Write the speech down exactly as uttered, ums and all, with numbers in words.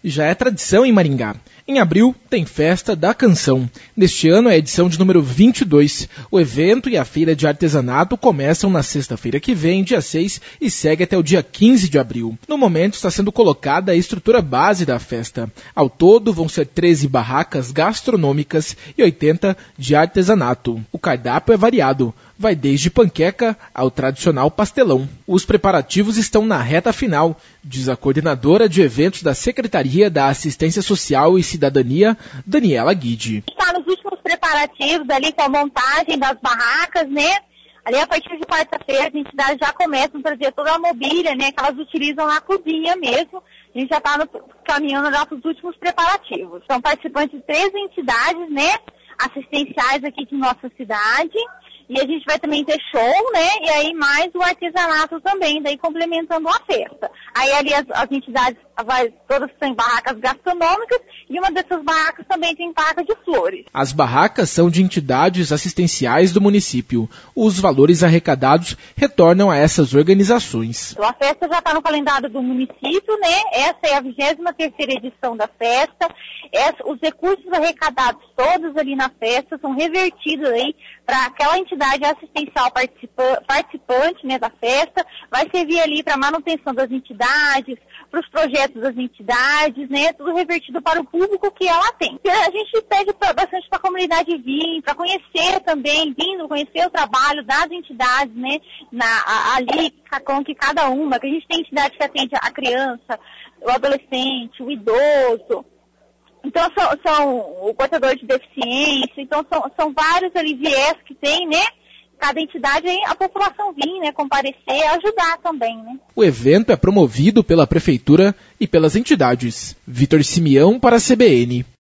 já é tradição em Maringá. Em abril, tem Festa da Canção. Neste ano é a edição de número vinte e dois. O evento e a feira de artesanato começam na sexta-feira que vem, dia seis, e segue até o dia quinze de abril. No momento, está sendo colocada a estrutura base da festa. Ao todo, vão ser treze barracas gastronômicas e oitenta de artesanato. O cardápio é variado. Vai desde panqueca ao tradicional pastelão. Os preparativos estão na reta final, diz a coordenadora de eventos da Secretaria da Assistência Social e Cidadania, Daniela Guide. Está nos últimos preparativos ali com a montagem das barracas, né? Ali a partir de quarta-feira as entidades já começam a trazer toda a mobília, né? Que elas utilizam na cozinha mesmo. A gente já está caminhando já para os últimos preparativos. São participantes de três entidades, né? Assistenciais aqui de nossa cidade. E a gente vai também ter show, né? E aí mais o artesanato também, daí complementando a festa. Aí ali as, as entidades, vai, todas têm barracas gastronômicas e uma dessas barracas também tem barraca de flores. As barracas são de entidades assistenciais do município. Os valores arrecadados retornam a essas organizações. Então, a festa já está no calendário do município, né? Essa é a vigésima terceira edição da festa. Essa, os recursos arrecadados todos ali na festa são revertidos aí para aquela entidade assistencial participa- participante, né, da festa, vai servir ali para manutenção das entidades, para os projetos das entidades, né, tudo revertido para o público que ela tem. A gente pede pra, bastante para a comunidade vir, para conhecer também, vindo conhecer o trabalho das entidades, né, na, a, ali com que cada uma, que a gente tem entidade que atende a criança, o adolescente, o idoso. Então, são, são o portador de deficiência, então são, são vários ali viés que tem, né? Cada entidade, a população vir, né? Comparecer, ajudar também, né? O evento é promovido pela Prefeitura e pelas entidades. Vitor Simeão para a C B N.